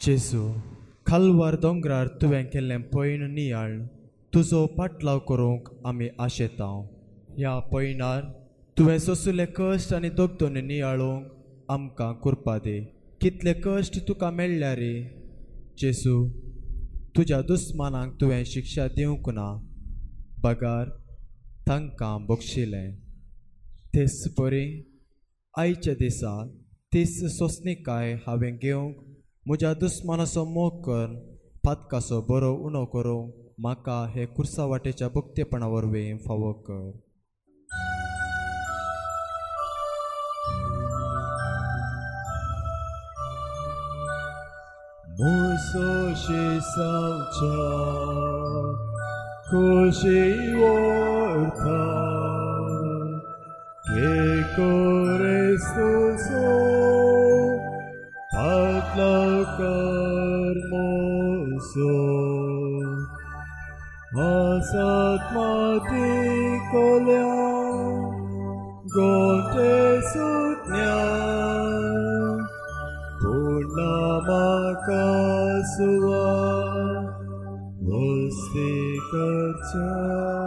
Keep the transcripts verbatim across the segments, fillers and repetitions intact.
जेजू, खालवार दोंगरार तुवें केल्लें पैण नियाळ तुजो पाटलाव करूंक आमी आशेता. ह्या पैणार तुवें सोंसिल्ले कश्ट आनी दोगदोनी नियाळूंक आमकां कृपा दी. कितले कश्ट तुका मेळ्ळ्या रे जेजू. तुज्या दुस्मानांक तुवें शिक्षा दिवंक ना, बगार तांकां बक्षिलें. तेच परी आयच्या दिसा तीच सोंसणीकाय हांवें घेवंक म्हज्या दुस्मानाचो मोग कर पातकाचो बरो उणो करूंक म्हाका हे कुर्सा वाटेच्या भुक्तेपणा वरवीं फावो कर. म्हजो शेसांवच्या खोशी व्हरता तुजो पातलाव कर म्हजो. आसात माती कोल्या गोटे सुटण्या पूर्ण म्हाका सुवा वस्ती करच्या.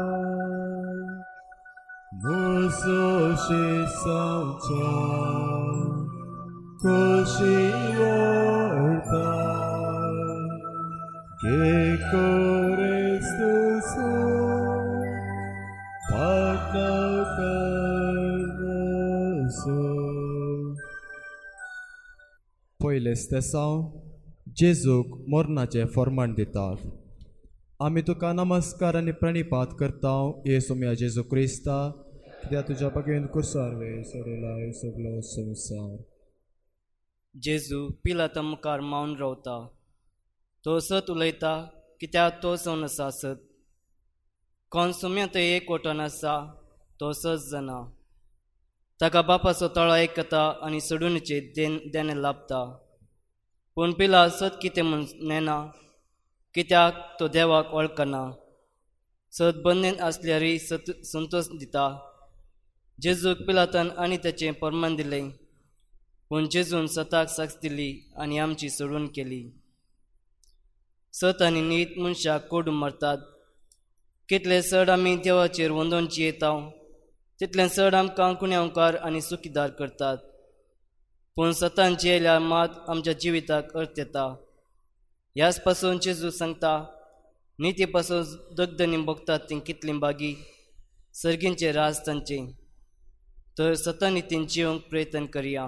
म्हजो शेसांवच्या खोशी व्हरता तुजो पातलाव कर म्हजो. पयलेच तेसांव जेजूक मरणाचें फर्माण दितात. आमी तुका नमस्कार आनी प्रणिपात करता येसू म्या जेजू क्रिस्ता, कित्याक तुज्या बागेन कुर्सार वे सोडिलाय सगळो संवसार. जेजू पिलाता मुखार मावन रावता. तो सत उलयता कित्याक तो जावन आसा सत. कोण सुम्या थंय एक वटोन आसा तो सत जाणा. ताका बापाचो तळो आयकता आनी सोडूनचे देन देणे लाभता. पूण पिला सत कितें म्हूण नेना कित्याक तो देवाक वळखना. सत बंदेन आसल्यारय सत संतोश दिता. जेजूक पिलातान आनी ताचें फर्माण दिलें, पूण जेजून सताक साक्ष दिली आनी आमची सोडून केली. सत आनी नीत मनशाक कोडून मारतात. कितले चड आमी देवाचेर वंदोवची येता तितलें चड आमकां कुण्यांवकार आनी सुखीदार करतात. पूण सतान जियेल्यार मात आमच्या जिविताक अर्थ येता. ह्याच पासून जेजू सांगता, निती पासून दगदनी भोगतात ती कितली बागी सर्गींचे राज तांचे. तर सता नितीन जिवंक प्रयत्न करया.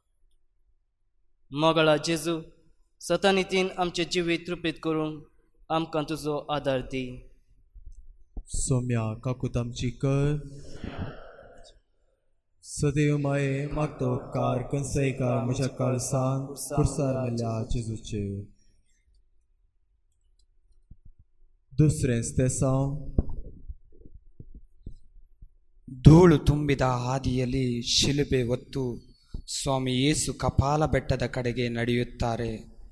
मोगळा जेजू, सता नितीन आमचे जिवीत रुपीत करूंक आमकां तुजो आदार दी. सोम्या काकूत आमची कर. सदैव माये मागतो उपकार कंसयकार म्हज्या काळसान कुर्सार मेल्या जेजूचेर. दुसरेंच तेसांव ಧೂಳು ತುಂಬಿದ ಹಾದಿಯಲ್ಲಿ ಶಿಲುಬೆ ಹೊತ್ತು ಸ್ವಾಮಿ ಯೇಸು ಕಪಾಲ ಬೆಟ್ಟದ ಕಡೆಗೆ ನಡೆಯುತ್ತಾರೆ.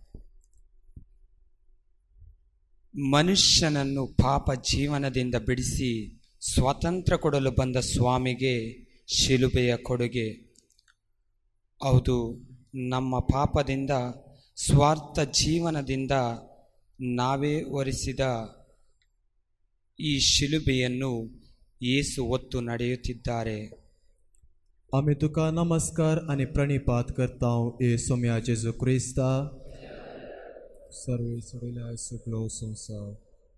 ಮನುಷ್ಯನನ್ನು ಪಾಪ ಜೀವನದಿಂದ ಬಿಡಿಸಿ ಸ್ವಾತಂತ್ರ್ಯ ಕೊಡಲು ಬಂದ ಸ್ವಾಮಿಗೆ ಶಿಲುಬೆಯ ಕೊಡುಗೆ. ಹೌದು, ನಮ್ಮ ಪಾಪದಿಂದ ಸ್ವಾರ್ಥ ಜೀವನದಿಂದ ನಾವೇ ಹೊರಿಸಿದ ಈ ಶಿಲುಬೆಯನ್ನು ಯೇಸು ಹೊತ್ತು ನಡೆಯುತ್ತಿದ್ದಾರೆ. आमी तुका नमस्कार आनी प्रणिपात करता येसू म्या जेजू क्रिस्ता. सर्वे सोडिलाय सगळो संवसार.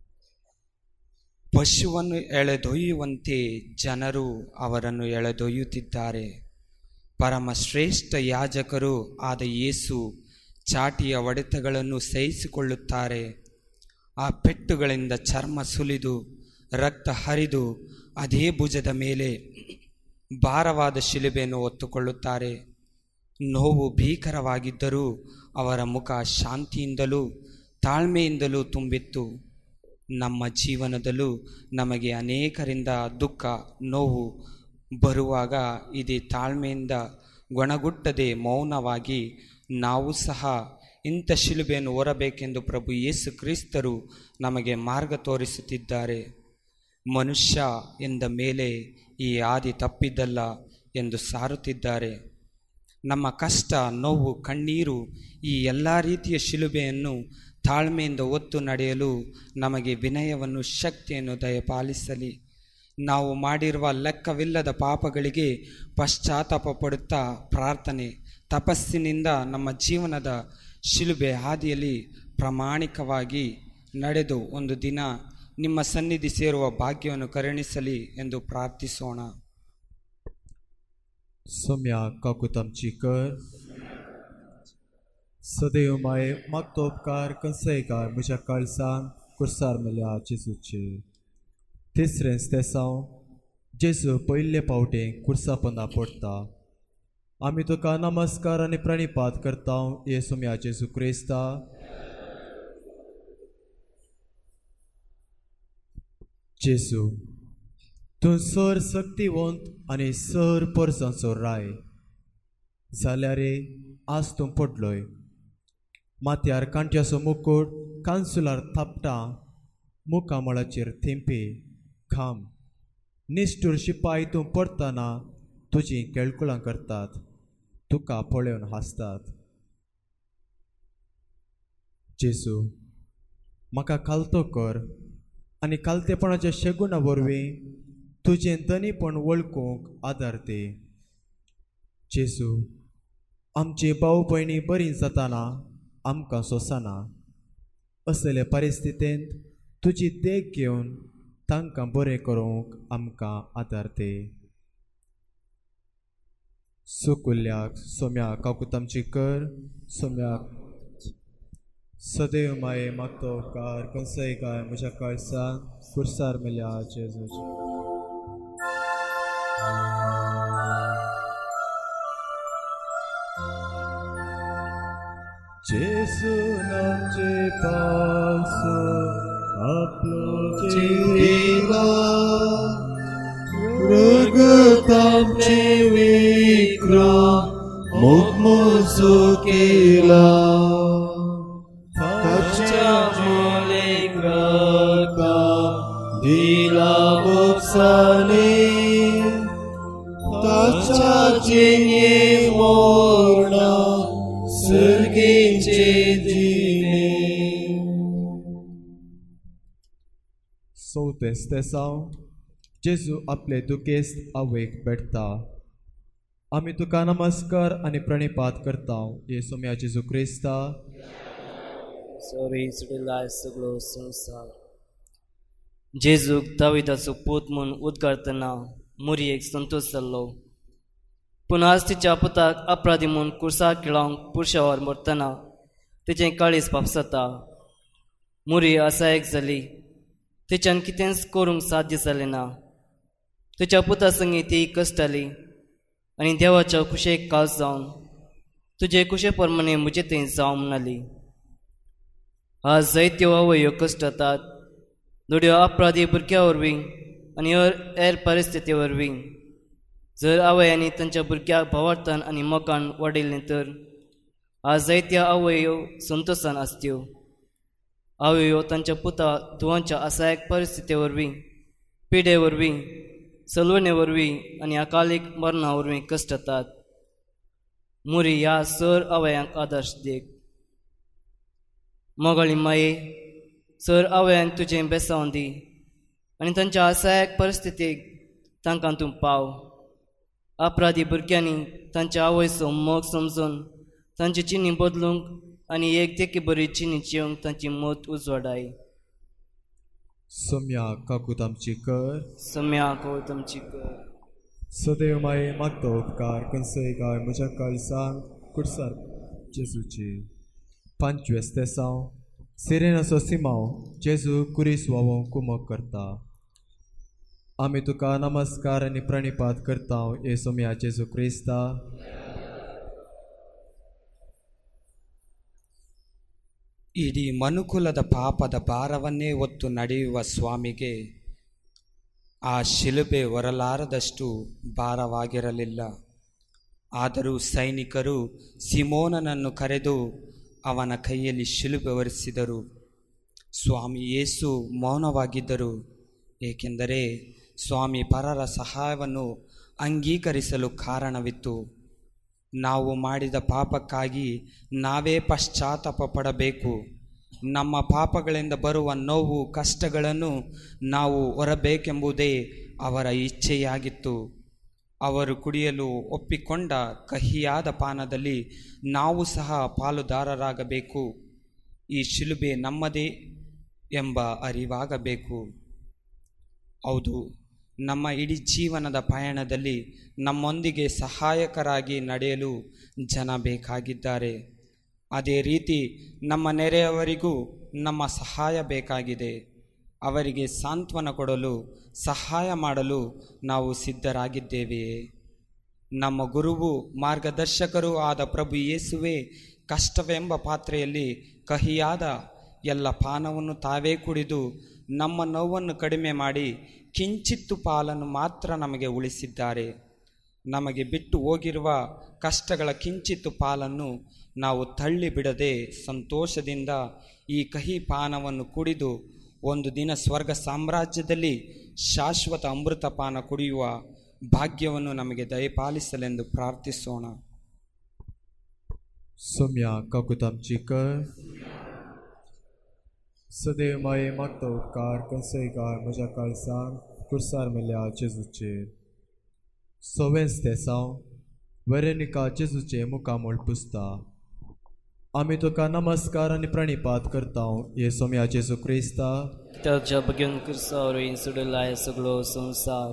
ಪಶುವನ್ನು ಎಳೆದೊಯ್ಯುವಂತೆ ಜನರು ಅವರನ್ನು ಎಳೆದೊಯ್ಯುತ್ತಿದ್ದಾರೆ. ಪರಮ ಶ್ರೇಷ್ಠ ಯಾಜಕರು ಆದ ಯೇಸು ಚಾಟಿಯ ಹೊಡೆತಗಳನ್ನು ಸಹಿಸಿಕೊಳ್ಳುತ್ತಾರೆ. ಆ ಪೆಟ್ಟುಗಳಿಂದ ಚರ್ಮ ಸುಲಿದು ರಕ್ತ ಹರಿದು ಅದೇ ಭುಜದ ಮೇಲೆ ಭಾರವಾದ ಶಿಲುಬೆಯನ್ನು ಹೊತ್ತುಕೊಳ್ಳುತ್ತಾರೆ. ನೋವು ಭೀಕರವಾಗಿದ್ದರೂ ಅವರ ಮುಖ ಶಾಂತಿಯಿಂದಲೂ ತಾಳ್ಮೆಯಿಂದಲೂ ತುಂಬಿತ್ತು. ನಮ್ಮ ಜೀವನದಲ್ಲೂ ನಮಗೆ ಅನೇಕರಿಂದ ದುಃಖ ನೋವು ಬರುವಾಗ ಇದೇ ತಾಳ್ಮೆಯಿಂದ ಗೊಣಗುಟ್ಟದೆ ಮೌನವಾಗಿ ನಾವು ಸಹ ಇಂಥ ಶಿಲುಬೆಯನ್ನು ಹೊರಬೇಕೆಂದು ಪ್ರಭು ಯೇಸು ಕ್ರಿಸ್ತರು ನಮಗೆ ಮಾರ್ಗ ತೋರಿಸುತ್ತಿದ್ದಾರೆ. ಮನುಷ್ಯ ಎಂದ ಮೇಲೆ ಈ ಆದಿ ತಪ್ಪಿದ್ದಲ್ಲ ಎಂದು ಸಾರುತ್ತಿದ್ದಾರೆ. ನಮ್ಮ ಕಷ್ಟ, ನೋವು, ಕಣ್ಣೀರು ಈ ಎಲ್ಲ ರೀತಿಯ ಶಿಲುಬೆಯನ್ನು ತಾಳ್ಮೆಯಿಂದ ಹೊತ್ತು ನಡೆಯಲು ನಮಗೆ ವಿನಯವನ್ನು, ಶಕ್ತಿಯನ್ನು ದಯಪಾಲಿಸಲಿ. ನಾವು ಮಾಡಿರುವ ಲೆಕ್ಕವಿಲ್ಲದ ಪಾಪಗಳಿಗೆ ಪಶ್ಚಾತ್ತಾಪ ಪಡುತ್ತಾ ಪ್ರಾರ್ಥನೆ, ತಪಸ್ಸಿನಿಂದ ನಮ್ಮ ಜೀವನದ ಶಿಲುಬೆ ಹಾದಿಯಲ್ಲಿ ಪ್ರಾಮಾಣಿಕವಾಗಿ ನಡೆದು ಒಂದು ದಿನ ನಿಮ್ಮ ಸನ್ನಿಧಿ ಸೇರುವ ಭಾಗ್ಯವನ್ನು ಕರುಣಿಸಲಿ ಎಂದು ಪ್ರಾರ್ಥಿಸೋಣ. सोम्या काकुतामची कर, सदैव माये मागतो उपकार कंसयकार म्हज्या काळजान कुर्सार मेल्या जेजूचे. तिसरें तेसांव जेजू पयले पावटे कुर्सा पोंदा पडटा. आमी तुका नमस्कार आनी प्रणिपात करता हे सोम्या जेजू क्रिस्ता. जेजू, तूं सर शक्तिवंत आनी सर परसांचो राय जाल्यार आज तूं पडलोय. माथ्यार कांट्याचो मुकुट कांसुलार थापटा, मुखामळाचेर थिंपी खांब. निश्ठूर शिपाय तूं पडटना तुजीं केळकुळां करतात, तुका पळोवन हांसतात. जेजू, म्हाका खालतो कर आनी खालतेपणाच्या शेगुणा वरवीं तुजें धनीपण वळखूंक आदार दे. जेजू, आमची भाव भयणी बरीं जाताना आमकां सोंसना. असले परिस्थितींत तुजी देख घेवन तांकां बरें करूंक आमकां आदार दे. सुकुल्याक सोम्या काकुतामची कर, सोम्याक सदैव माये मागतो उपकार कंसयकार म्हज्या काळजान कुर्सार मेल्या जेजूचे. जेजू नामचे पासो आपलो जिविला रगतामचे विक्रम मुखमोसो केला. ताच्या मोलेक रगत दिला मोक्षाने, ताच्या जिणे मोरणा सर्गेचे दिने. चवथें तेसांव जेजू आपले दुखेस्त आवयक भेटता. आमी तुका नमस्कार आनी प्रणिपात करता हे सोम्या जेजू क्रिस्ता. सॉरी सुडिल्ला सगळो संसार. जेजूक दाविदाचो पूत म्हूण उद्गारतना मुरयेक संतोश जाल्लो. पूण आज तिच्या पुताक अपराधी म्हूण कुर्सा खिळावंक पुरशावर मरतना तिचें काळीज पापसता. मुरी आसायक जाली, तिच्यान कितेंच करूंक साध्य जालें ना. तिच्या पुता संगी ती कश्टाली आनी देवाच्या कुशेक कास जावन तुजे कुशे प्रमाणे म्हजे थंय जावं म्हणली. आज जायत्यो आवयो कश्टातात, दोड्यो अपराधी भुरग्या वरवीं आनी हेर परिस्थिती वरवीं. जर आवयांनी तांच्या भुरग्याक भावार्थान आनी मोगान वाडयलें तर आज जायत्या आवयो संतोशान आसत्यो. आवयो तांच्या पुता दुवांच्या आसायक परिस्थिती वरवीं, पिडे वरवीं, सलवणे वरवीं आनी अकालीक मरणा वरवीं कश्टातात. मुरी ह्या सर आवयांक आदर्श देख. मोगाळी माये, सर आवयांक तुजें बेसांव दी आनी तांच्या आसायक परिस्थितीक तांकां तूं पाव. अपराधी भुरग्यांनी तांच्या आवयचो मोग समजून तांची चिनी बदलूंक आनी एक तेकी बरी चिनी जिवंक तांची मत उजवाडाय. सोम्या काकुतामची कर, सम्या काकुतामची कर. सदैव माये मागतो उपकार कंसयकार म्हज्या काळजान कुर्सार जेजूचे. पंचवीस तेसांव सिरेनाचो सिमाव जेजू कुरीस व्हांवोवंक कुमक करता. आमी तुका नमस्कार आनी प्रणिपात करता हे सोम्या जेजू क्रिस्ता. ಇಡೀ ಮನುಕುಲದ ಪಾಪದ ಭಾರವನ್ನೇ ಹೊತ್ತು ನಡೆಯುವ ಸ್ವಾಮಿಗೆ ಆ ಶಿಲುಬೆ ಹೊರಲಾರದಷ್ಟು ಭಾರವಾಗಿರಲಿಲ್ಲ. ಆದರೂ ಸೈನಿಕರು ಸಿಮೋನನನ್ನು ಕರೆದು ಅವನ ಕೈಯಲ್ಲಿ ಶಿಲುಬೆ ಹೊರಿಸಿದರು. ಸ್ವಾಮಿ ಯೇಸು ಮೌನವಾಗಿದ್ದರು, ಏಕೆಂದರೆ ಸ್ವಾಮಿ ಪರರ ಸಹಾಯವನ್ನು ಅಂಗೀಕರಿಸಲು ಕಾರಣವಿತ್ತು. ನಾವು ಮಾಡಿದ ಪಾಪಕ್ಕಾಗಿ ನಾವೇ ಪಶ್ಚಾತ್ತಾಪ ಪಡಬೇಕು. ನಮ್ಮ ಪಾಪಗಳಿಂದ ಬರುವ ನೋವು ಕಷ್ಟಗಳನ್ನು ನಾವು ಹೊರಬೇಕೆಂಬುದೇ ಅವರ ಇಚ್ಛೆಯಾಗಿತ್ತು. ಅವರು ಕುಡಿಯಲು ಒಪ್ಪಿಕೊಂಡ ಕಹಿಯಾದ ಪಾನದಲ್ಲಿ ನಾವು ಸಹ ಪಾಲುದಾರರಾಗಬೇಕು. ಈ ಶಿಲುಬೆ ನಮ್ಮದೇ ಎಂಬ ಅರಿವಾಗಬೇಕು. ಹೌದು, ನಮ್ಮ ಇಡೀ ಜೀವನದ ಪಯಣದಲ್ಲಿ ನಮ್ಮೊಂದಿಗೆ ಸಹಾಯಕರಾಗಿ ನಡೆಯಲು ಜನ ಬೇಕಾಗಿದ್ದಾರೆ. ಅದೇ ರೀತಿ ನಮ್ಮ ನೆರೆಯವರಿಗೂ ನಮ್ಮ ಸಹಾಯ ಬೇಕಾಗಿದೆ. ಅವರಿಗೆ ಸಾಂತ್ವನ ಕೊಡಲು, ಸಹಾಯ ಮಾಡಲು ನಾವು ಸಿದ್ಧರಾಗಿದ್ದೇವೆಯೇ? ನಮ್ಮ ಗುರುವು ಮಾರ್ಗದರ್ಶಕರೂ ಆದ ಪ್ರಭು ಯೇಸುವೇ ಕಷ್ಟವೆಂಬ ಪಾತ್ರೆಯಲ್ಲಿ ಕಹಿಯಾದ ಎಲ್ಲ ಪಾನವನ್ನು ತಾವೇ ಕುಡಿದು ನಮ್ಮ ನೋವನ್ನು ಕಡಿಮೆ ಮಾಡಿ ಕಿಂಚಿತ್ತು ಪಾಲನ್ನು ಮಾತ್ರ ನಮಗೆ ಉಳಿಸಿದ್ದಾರೆ. ನಮಗೆ ಬಿಟ್ಟು ಹೋಗಿರುವ ಕಷ್ಟಗಳ ಕಿಂಚಿತ್ತು ಪಾಲನ್ನು ನಾವು ತಳ್ಳಿ ಬಿಡದೆ ಸಂತೋಷದಿಂದ ಈ ಕಹಿ ಪಾನವನ್ನು ಕುಡಿದು ಒಂದು ದಿನ ಸ್ವರ್ಗ ಸಾಮ್ರಾಜ್ಯದಲ್ಲಿ ಶಾಶ್ವತ ಅಮೃತ ಪಾನ ಕುಡಿಯುವ ಭಾಗ್ಯವನ್ನು ನಮಗೆ ದಯಪಾಲಿಸಲೆಂದು ಪ್ರಾರ್ಥಿಸೋಣ. Somia kakutam chikar सदैव माये मागता उपकार कसयकार म्हज्या काळजान कुर्सार मेल्या जेजूचेर. सवेंच तेसांव वेरेनिका जेजूचे मुखामोळ पुसता. आमी तुका नमस्कार आनी प्रणिपात करता हे सोम्या जेजू क्रिस्ता. त्याच्या बगेन कुर्सावर सुडलाय सगळो संसार.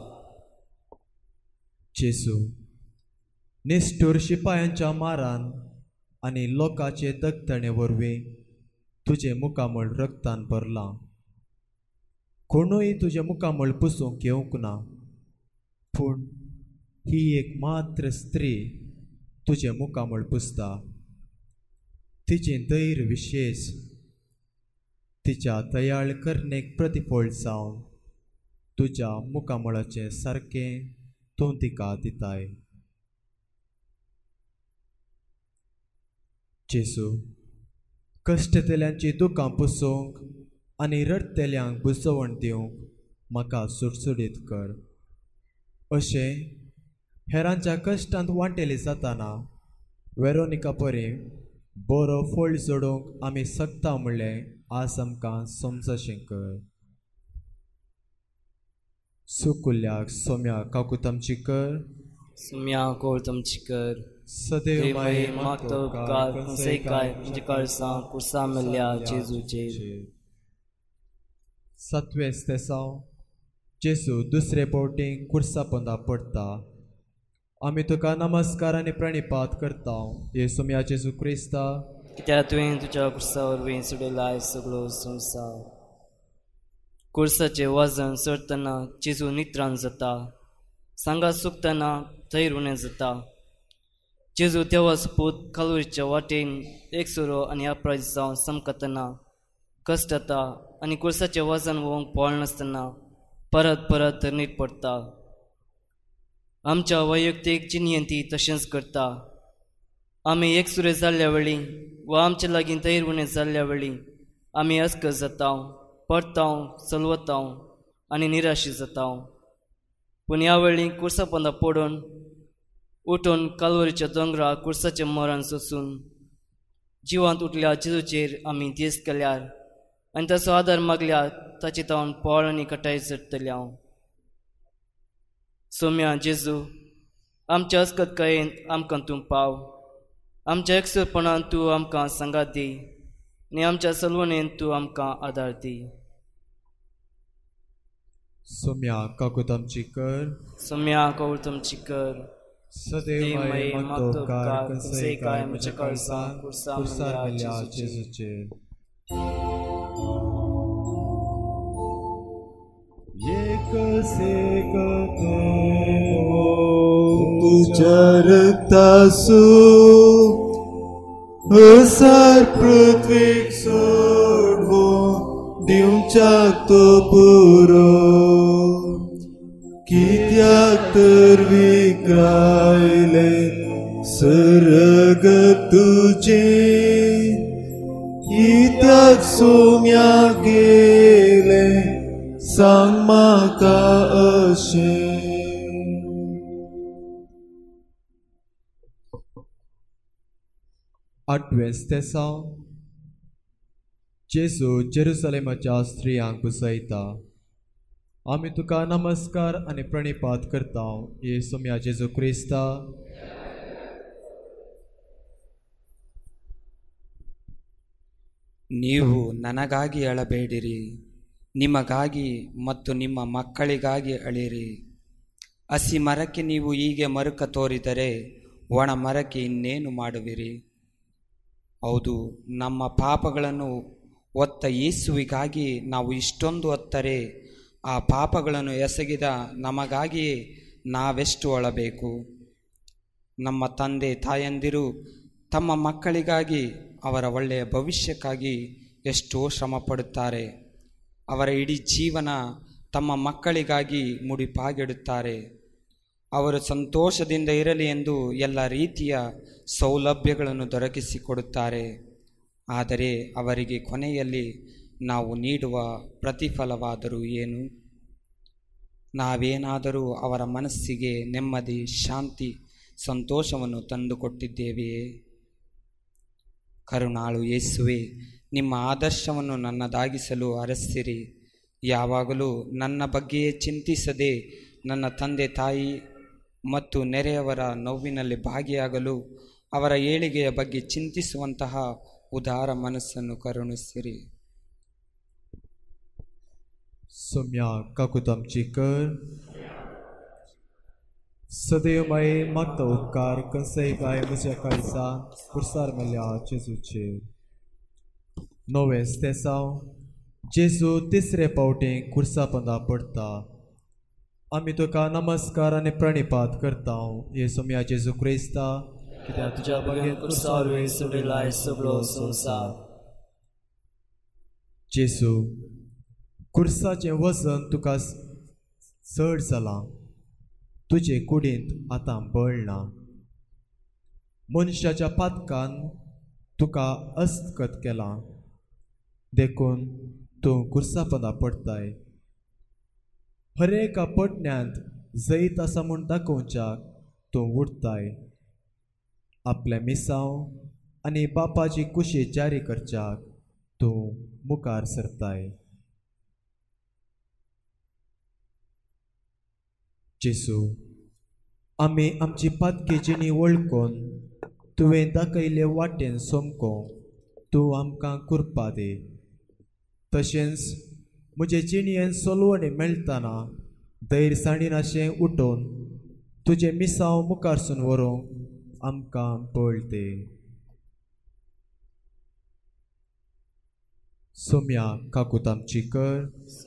जेजू, निष्ठुर शिपायांच्या मारान आनी लोकांचे दगतणे वरवीं तुझे मुखामळ रक्तान भरला. कोणूय तुझे मुखामळ पुसूंक येवंक ना. पूण ही एक मात्र स्त्री तुझे मुखामळ पुसता. तिचे धैर्य विशेष, तिच्या दयाळ करणेक प्रतिफळ जावन तुझ्या मुखामळाचे सारकें तूं तिका दिताय. जेजू, कश्टतेल्यांची दुखां पुसूंक आनी रडतेल्यांक बुजवण दिवंक म्हाका सुटसुटीत कर. अशें हेरांच्या कश्टांत वांटेली जाताना वेरोनिका परी बरो फळ जोडूंक आमी सकता म्हणलें आज आमकां समजशें कर. सुकुल्याक सोम्या काकुतामची कर. सोम्या कोळतामची कर. सदैव माये मागता उपकार कसयकार म्हज्या काळजान कुर्सार मेल्या जेजूचेर. सातवें तेसांव जेजू दुसरे फावटीं कुर्सा पोंदा पडटा. आमी तुका नमस्कार आनी प्रणिपात करता हे सोम्या जेजू क्रिस्ता. कित्याक तुवें तुज्या कुर्सा वरवीं सुडलाय सगळो संसार. कुर्साचें वजन चडटना जेजू नित्रान जाता. सांगा सुकतना थंय उणें जाता. जेजू देवा सपूत कालवरीच्या वाटेन एकसुरो आनी अपराध जावन समकतना कश्ट जाता आनी कुर्साचें वजन वोवंक पळोवंक नासतना परत परत नीट पडटा. आमच्या वैयक्तीक जिणेंत तशेंच करता. आमी एकसुरे जाल्ल्या वेळी वा आमचे लागीं धैर्य उणें जाल्ल्या वेळी आमी अस्क जाता, पडता, चलवता आनी निराशी जाता. पूण ह्या वेळी कुर्सा पोंदा पडून उठून कालवरीच्या दोंगराक कुर्साचें मरण सोंसून जिवांत उठल्या जेजूचेर आमी देस केल्यार आनी ताचो आदार मागल्यार ताची तावन पोळ आनी कटाय झडटल्या. सोम्या जेजू, आमच्या अस्कतकायेंत आमकां तूं पाव. आमच्या एकसुरपणान तूं आमकां सांगात दी आनी आमच्या चलवणेंत तूं आमकां आदार दी. सोम्या काकुतामची कर. सोम्या कोळतामची कर. सदैव माये मागता उपकार कसयकार म्हज्या काळजान कुर्सार मेल्या जेजूचेर. तुझ्या रक्तासू असार पृथ्वीक सोडवून दिवच्याक तो पुरो. कित्याक तर विक्रायले सर्ग तुझे. कित्याक सोम्या गेले सांग म्हाका अशें. आठवें स्तेसांव. जेजू जेरुसलेमाच्या स्त्रियांक बुसयता. आमी तुका नमस्कार आनी प्रणिपात करता येसू म्या जेजू क्रिस्ता. ನೀವು ನನಗಾಗಿ ಅಳಬೇಡಿರಿ, ನಿಮಗಾಗಿ ಮತ್ತು ನಿಮ್ಮ ಮಕ್ಕಳಿಗಾಗಿ ಅಳಿರಿ. ಹಸಿ ಮರಕ್ಕೆ ನೀವು ಹೀಗೆ ಮರುಕ ತೋರಿದರೆ ಒಣ ಮರಕ್ಕೆ ಇನ್ನೇನು ಮಾಡುವಿರಿ? ಹೌದು, ನಮ್ಮ ಪಾಪಗಳನ್ನು ಹೊತ್ತ ಯೇಸುವಿಗಾಗಿ ನಾವು ಇಷ್ಟೊಂದು ಹೊತ್ತರೆ ಆ ಪಾಪಗಳನ್ನು ಎಸಗಿದ ನಮಗಾಗಿಯೇ ನಾವೆಷ್ಟು ಅಳಬೇಕು? ನಮ್ಮ ತಂದೆ ತಾಯಂದಿರು ತಮ್ಮ ಮಕ್ಕಳಿಗಾಗಿ, ಅವರ ಒಳ್ಳೆಯ ಭವಿಷ್ಯಕ್ಕಾಗಿ ಎಷ್ಟೋ ಶ್ರಮ ಪಡುತ್ತಾರೆ. ಅವರ ಇಡೀ ಜೀವನ ತಮ್ಮ ಮಕ್ಕಳಿಗಾಗಿ ಮುಡಿಪಾಗಿಡುತ್ತಾರೆ. ಅವರು ಸಂತೋಷದಿಂದ ಇರಲಿ ಎಂದು ಎಲ್ಲ ರೀತಿಯ ಸೌಲಭ್ಯಗಳನ್ನು ದೊರಕಿಸಿಕೊಡುತ್ತಾರೆ. ಆದರೆ ಅವರಿಗೆ ಕೊನೆಯಲ್ಲಿ ನಾವು ನೀಡುವ ಪ್ರತಿಫಲವಾದರೂ ಏನು? ನಾವೇನಾದರೂ ಅವರ ಮನಸ್ಸಿಗೆ ನೆಮ್ಮದಿ, ಶಾಂತಿ, ಸಂತೋಷವನ್ನು ತಂದುಕೊಟ್ಟಿದ್ದೇವೆಯೇ? ಕರುಣಾಳು ಯೇಸುವೆ, ನಿಮ್ಮ ಆದರ್ಶವನ್ನು ನನ್ನದಾಗಿಸಲು ಹರಸಿರಿ. ಯಾವಾಗಲೂ ನನ್ನ ಬಗ್ಗೆಯೇ ಚಿಂತಿಸದೆ ನನ್ನ ತಂದೆ ತಾಯಿ ಮತ್ತು ನೆರೆಯವರ ನೋವಿನಲ್ಲಿ ಭಾಗಿಯಾಗಲು ಅವರ ಏಳಿಗೆಯ ಬಗ್ಗೆ ಚಿಂತಿಸುವಂತಹ ಉದಾರ ಮನಸ್ಸನ್ನು ಕರುಣಿಸಿರಿ. Somia kakutamची कर. सदैव माये मागता उपकार कसंय काय म्हज्या काळजान पुरसार मेल्या जेजूचेर. नवें स्तेसांव. जेजू तिसरे पावटी कुर्सा पंदा पडटा. आमी तुका नमस्कार आनी प्रणिपात करता येसू म्या जेजू क्रिस्ता. कित्याक तुज्या बगेन कुर्सार वयर सोडिलाय सगळो संवसार. जेजू, कुर्साचें वजन तुका चड जालां. तुजे कुडींत आतां बळ ना. मनशाच्या पातकान तुका अस्तगत केलां, देखून तूं कुर्सा पंदा पडटाय. हरेका पटण्यांत जैत आसा म्हूण दाखोवच्याक तूं उठताय. आपले मिसांव आनी बापाची कुशी जारी करच्याक तूं मुखार सरताय. जेजू, आमी आमची पातकी जिणी वळखून तुवें दाखयले वाटेन सोमकोंक तूं आमकां कृपा दे. तशेंच म्हजे जिणयेन सोलवणी मेळटना धैर्यसाणीन अशें उठोवन तुजे मिसांव मुखारसून व्हरूंक आमकां बळ दे. सोम्या काकूत आमची कर.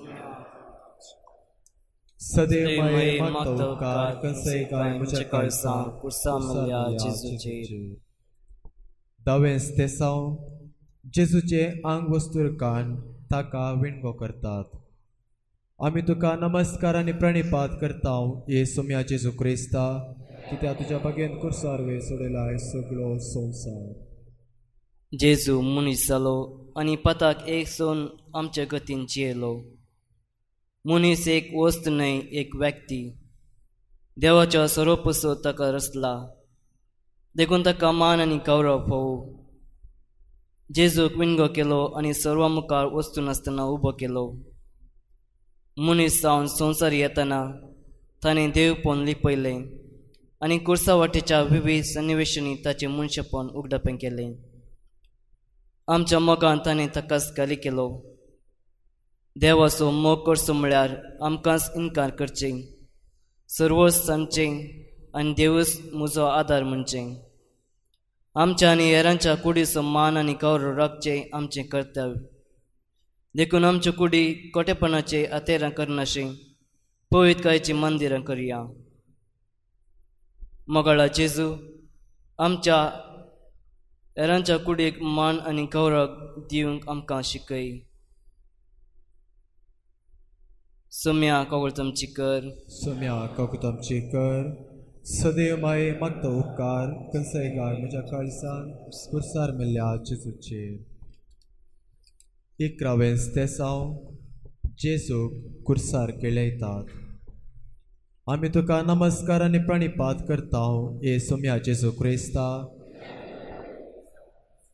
सदैव माये मागता उपकार कसंय काय म्हज्या काळजान कुर्सा मेल्या जेजूचेर. दावें स्तेसांव. जेजूचे आंग वस्तुरकान ताका विणगो करतात. आमी तुका नमस्कार आनी प्रणिपात करता येसू म्या जेजू क्रिस्ता. कित्याक तुज्या बगेन कुर्सार वयर सोडिलाय सगळो संवसार. जेजू मनीस जालो आनी पताक एक सोन आमचे गतीन जियेलो. मनीस एक वस्त न्हय, एक व्यक्ती. देवाच्या स्वरुपाचो ताका रचला, देखून ताका मान आनी गौरव फोवू. जेजूक विणगो केलो आनी सर्वा मुखार वस्तू नासतना उबो केलो. मनीस जावन संवसार येतना ताणें देव पोवन लिपयलें आनी कुर्सा वाटेच्या विविध सन्निवेशांनी ताचें मनशापण उगडापें केलें. आमच्या मोगान ताणें ताकाच गाली केलो. देवाचो मोग करचो म्हळ्यार आमकांच इन्कार करचें, सर्वच सांगचें आनी देवूच म्हजो आदार म्हणचें. आमच्या आनी हेरांच्या कुडीचो मान आनी गौरव राखचें आमचें कर्तव्य. देखून आमच्यो कुडी खोटेपणाचे आतेरां करनाशें पवित्रकायेचीं मंदिरां करया. मोगाळा जेजू, आमच्या हेरांच्या कुडीक मान आनी गौरव दिवंक आमकां शिकय. सोम्या काकुळतामची कर. सोम्या काकुतामची कर. सदैव माये मागता उपकार कसंय काय म्हज्या काळजान कुर्सार मेल्या जेजूचेर. इकरावें स्तेसांव. जेजूक कुर्सार केळयतात. आमी तुका नमस्कार आनी प्रणिपात करता येसू म्या जेजू क्रिस्ता.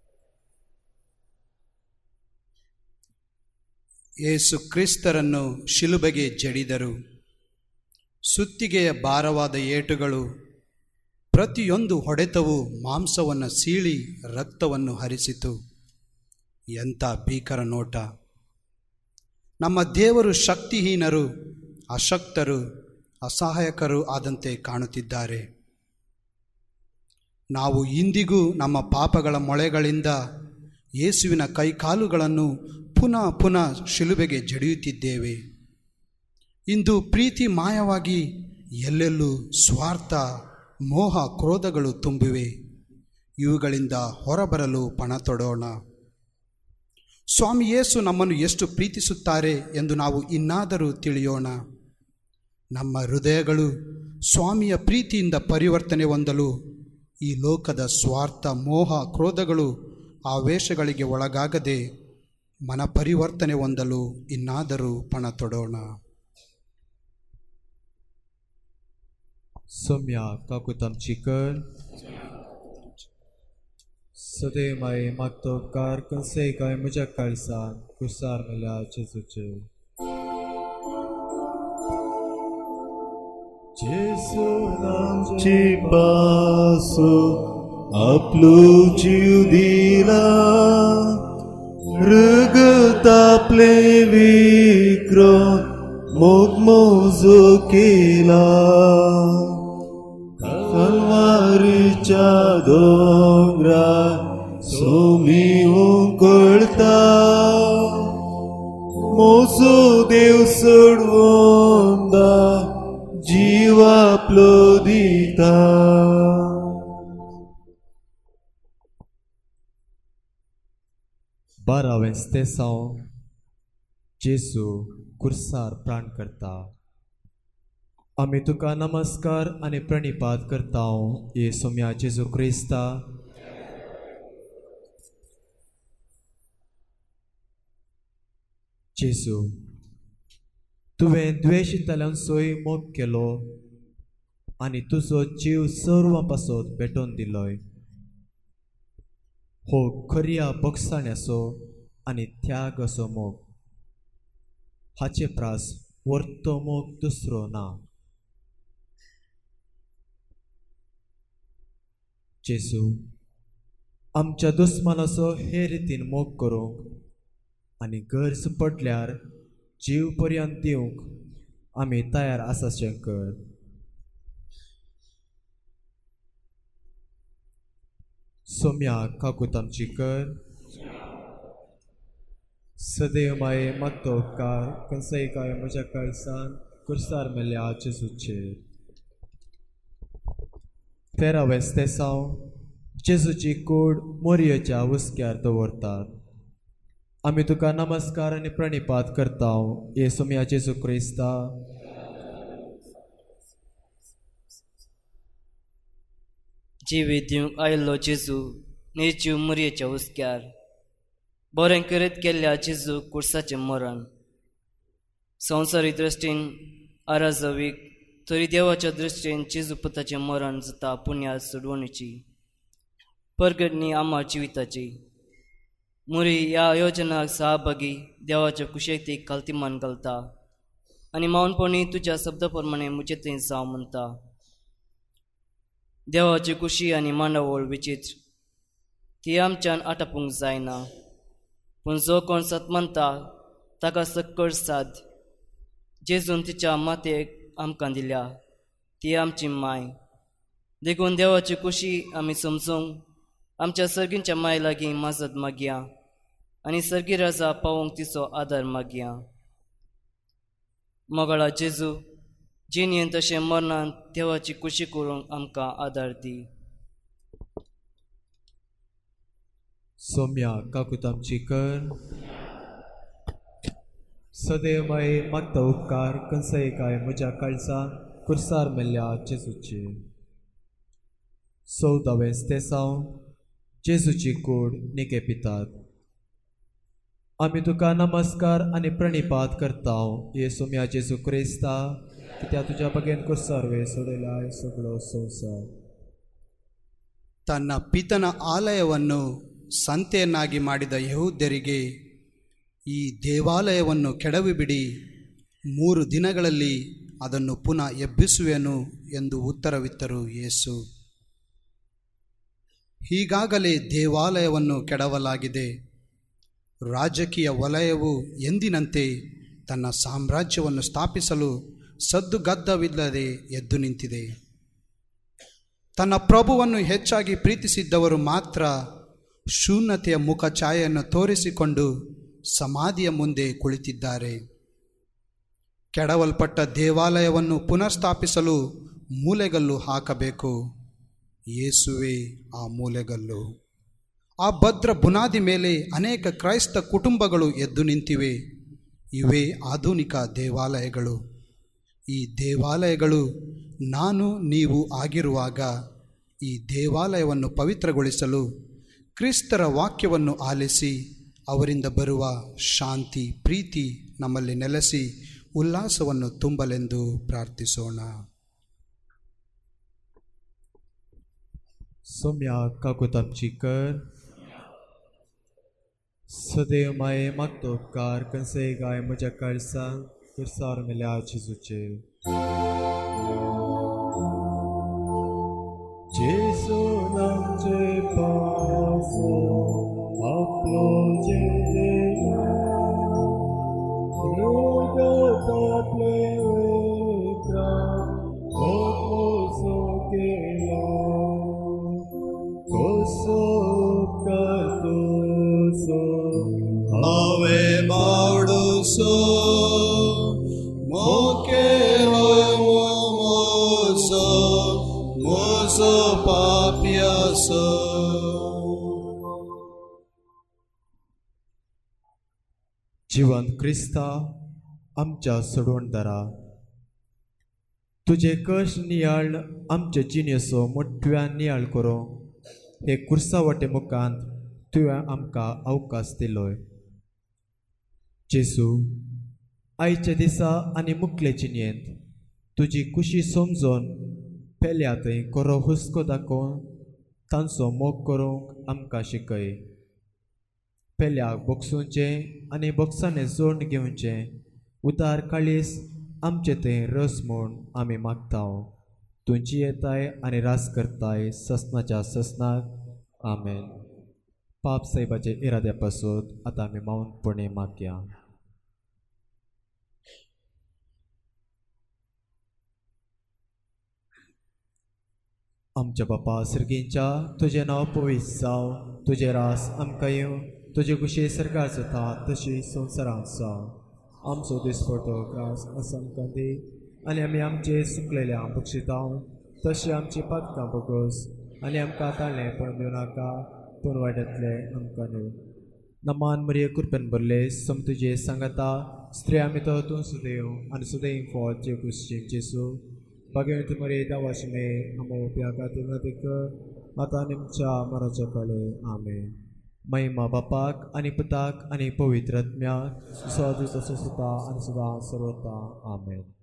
ಯೇಸು ಕ್ರಿಸ್ತರನ್ನು ಶಿಲುಬೆಗೆ ಜಡಿದರು. ಸುತ್ತಿಗೆಯ ಭಾರವಾದ ಏಟುಗಳು, ಪ್ರತಿಯೊಂದು ಹೊಡೆತವು ಮಾಂಸವನ್ನು ಸೀಳಿ ರಕ್ತವನ್ನು ಹರಿಸಿತು. ಎಂಥ ಭೀಕರ ನೋಟ! ನಮ್ಮ ದೇವರು ಶಕ್ತಿಹೀನರು, ಅಶಕ್ತರು, ಅಸಹಾಯಕರು ಆದಂತೆ ಕಾಣುತ್ತಿದ್ದಾರೆ. ನಾವು ಇಂದಿಗೂ ನಮ್ಮ ಪಾಪಗಳ ಮೊಳೆಗಳಿಂದ ಯೇಸುವಿನ ಕೈಕಾಲುಗಳನ್ನು ಪುನಃ ಪುನಃ ಶಿಲುಬೆಗೆ ಜಡಿಯುತ್ತಿದ್ದೇವೆ. ಇಂದು ಪ್ರೀತಿ ಮಾಯವಾಗಿ ಎಲ್ಲೆಲ್ಲೂ ಸ್ವಾರ್ಥ, ಮೋಹ, ಕ್ರೋಧಗಳು ತುಂಬಿವೆ. ಇವುಗಳಿಂದ ಹೊರಬರಲು ಪಣ ತೊಡೋಣ. ಸ್ವಾಮಿ ಯೇಸು ನಮ್ಮನ್ನು ಎಷ್ಟು ಪ್ರೀತಿಸುತ್ತಾರೆ ಎಂದು ನಾವು ಇನ್ನಾದರೂ ತಿಳಿಯೋಣ. ನಮ್ಮ ಹೃದಯಗಳು ಸ್ವಾಮಿಯ ಪ್ರೀತಿಯಿಂದ ಪರಿವರ್ತನೆ ಹೊಂದಲು ಈ ಲೋಕದ ಸ್ವಾರ್ಥ, ಮೋಹ, ಕ್ರೋಧಗಳು, ಆವೇಶಗಳಿಗೆ ಒಳಗಾಗದೆ ಮನ ಪರಿವರ್ತನೆ ಹೊಂದಲು ಇನ್ನಾದರೂ ಪಣ ತೊಡೋಣ. Somia kakutam chikar Sade mai maktokar kansei kai mujakalsan kusar mela chesuche Jesu nam ci paso आपलो जीव दिला रगत आपले विक्रम मोगमोजो केला कलवारीच्या डोंगरार सोमी उकळता मोजो देव सोडवंदा जीव आपलो दिता बारावें स्तेसांव जेसू कुर्सार प्राण करता. आमी तुका नमस्कार आनी प्रणिपात करता ये सोम्या जेजू क्रिस्ता. जेजू, तुवें द्वेशितल्यांचोय मोग केलो आनी तुजो जीव सर्वां पासत भेटोवन दिलोय. हो खऱ्या बगसाण्याचो आनी त्याग असो मोग. हाचे प्रास वर्तो मोग दुसरो ना. जेजू, आमच्या दुस्मानाचो हे रितीन मोग करूंक आनी गरज पडल्यार जीव पर्यंत दिवंक आमी तयार आसाशें कर. सोम्या काकूत आमची कर. सदैव माये मागतो उपकार कसंय काय म्हज्या कळसान कुर्सार मेल्या जेजूचेर. तेरावें स्तेसांव जेजूची कूड मोरयेच्या हुस्क्यार दवरतात. आमी तुका नमस्कार आनी प्रणिपात करता ये सोम्या जेजू क्रिस्ता. जिवीत दिवंक आयिल्लो जेजू निर्जीव मोरयेच्या हुस्क्यार बरें करीत केल्ल्या जेजू कुर्साचें मरण संवसारी दृश्टीन आराजवीक तरी देवाच्या दृश्टीन जेजू पुताचें मरण जाता पुण्या सोडवणीची परगटणी आम्हा जिविताची. मुरी ह्या योजनाक सहभागी देवाच्या कुशेक ती काल्तिमान घालता आनी मावनपणी तुज्या शब्दा प्रमाणे मुजे थंय जावं म्हणटा. देवाची कुशी आनी मांडावळ विचित्र ती आमच्यान आटापूंक जायना. पूण जो कोण सत म्हणटा ताका सक्कळ साद जेजून तिच्या मातयेक आमकां दिल्या ती आमची माय. देखून देवाची कुशी आमी समजूंक आमच्या सर्गींच्या माय लागीं माजत मागया आनी सर्गी राजा पावोवंक तिचो आदार मागया. मोगाळा जेजू जिणेन तशें मरणांत देवाची कुशी करूंक आमकां आदार दी. सोम्या काकूत आमची कर. सदैव माये मागता उपकार कसंय काय म्हज्या काळसान कुर्सार मेल्ल्या जेजूचेर. चवदावें स्तेसांव जेजूची कूड निके पितात. आमी तुका नमस्कार आनी प्रणिपात करता ये सोम्या जेजू क्रिस्ता. कित्या तुज्या बगेन कुर्सारवे सोडलाय सगळो संवसार. ತನ್ನ ಪಿತನ ಆಲಯವನ್ನು ಸಂತೆಯನ್ನಾಗಿ ಮಾಡಿದ ಯಹೂದ್ಯರಿಗೆ ಈ ದೇವಾಲಯವನ್ನು ಕೆಡವಿಬಿಡಿ, ಮೂರು ದಿನಗಳಲ್ಲಿ ಅದನ್ನು ಪುನಃ ಎಬ್ಬಿಸುವೆನು ಎಂದು ಉತ್ತರವಿತ್ತರು ಯೇಸು. ಈಗಾಗಲೇ ದೇವಾಲಯವನ್ನು ಕೆಡವಲಾಗಿದೆ. ರಾಜಕೀಯ ವಲಯವು ಎಂದಿನಂತೆ ತನ್ನ ಸಾಮ್ರಾಜ್ಯವನ್ನು ಸ್ಥಾಪಿಸಲು ಸದ್ದುಗದ್ದವಿಲ್ಲದೆ ಎದ್ದು ನಿಂತಿದೆ. ತನ್ನ ಪ್ರಭುವನ್ನು ಹೆಚ್ಚಾಗಿ ಪ್ರೀತಿಸಿದ್ದವರು ಮಾತ್ರ ಶೂನ್ಯತೆಯ ಮುಖ ಛಾಯೆಯನ್ನು ತೋರಿಸಿಕೊಂಡು ಸಮಾಧಿಯ ಮುಂದೆ ಕುಳಿತಿದ್ದಾರೆ. ಕೆಡವಲ್ಪಟ್ಟ ದೇವಾಲಯವನ್ನು ಪುನರ್ಸ್ಥಾಪಿಸಲು ಮೂಲೆಗಲ್ಲು ಹಾಕಬೇಕು. ಯೇಸುವೇ ಆ ಮೂಲೆಗಲ್ಲು. ಆ ಭದ್ರ ಬುನಾದಿ ಮೇಲೆ ಅನೇಕ ಕ್ರೈಸ್ತ ಕುಟುಂಬಗಳು ಎದ್ದು ನಿಂತಿವೆ. ಇವೇ ಆಧುನಿಕ ದೇವಾಲಯಗಳು. ಈ ದೇವಾಲಯಗಳು ನಾನು ನೀವು ಆಗಿರುವಾಗ ಈ ದೇವಾಲಯವನ್ನು ಪವಿತ್ರಗೊಳಿಸಲು ಕ್ರಿಸ್ತರ ವಾಕ್ಯವನ್ನು ಆಲಿಸಿ ಅವರಿಂದ ಬರುವ ಶಾಂತಿ ಪ್ರೀತಿ ನಮ್ಮಲ್ಲಿ ನೆಲೆಸಿ ಉಲ್ಲಾಸವನ್ನು ತುಂಬಲೆಂದು ಪ್ರಾರ್ಥಿಸೋಣ. सोम्या काकुतापची कर सदैव माये मागतो उपकार कसे गाय म्हज्या काळजांत कुर्सार मेल्या जेजूचे. जेजू नामचे पासो आपलो जेदेला रोगात आपले वेत्रा ओसो केला Koso katoso Ave Mauduso Moke Moso Moso Papiaso. जिवंत क्रिस्ता आमच्या सोडवणदारा, तुझे कश्ट नियाळ आमचे जिणेचो मोठ्यान नियाळ करूं हे कुर्सावटे मुखांत तुवें आमकां अवकाश दिलोय. जेजू, आयच्या दिसा आनी मुखले जिणेंत तुजी खुशी समजून पेल्या थंय खरो हुस्को दाखोवन तांचो मोग करूंक आमकां शिकय. पेल्याक बोगसूंचें आनी बोगसांनी जोड घेवचें उदार काळीस आमचे थंय रस म्हूण आमी मागता. तुमची येताय आनी रास करताय ससनाच्या ससनाक. आमेन. पाप साहेबाचे इराद्या पासून आतां आमी मौनपणे मागया. आमच्या बापा सर्गींच्या तुजें नांव पवित्र जावं, तुजें रास आमकां येवं, तुजे कुशी सरकार जाता तशी संवसारांत जावं. आमचो दिसपडटो ग्रास आमकां दी आनी आमी आमचे सुकलेल्या बक्षिता तशी आमची पातकां बगोस आनी आमकां ताळ्ळें पण दिवं नाका पूण वायट्यांतले आमकां न्हय. नमान मरिये कृपेन भरले सम तुजे सांगाता स्त्री आमी तो तूं सुदैव आनी सुदैव फॉल जे कुशी जेसू भगवंत मरिये दावाशिमे आमो प्याकाती नदीक आतां निमच्या मराच्या कळे. आमेन. महिमा बापाक आनी पुताक आनी पवित्र आत्म्याक सदां तसो सुता आनी सदां सर्वता. आमेन.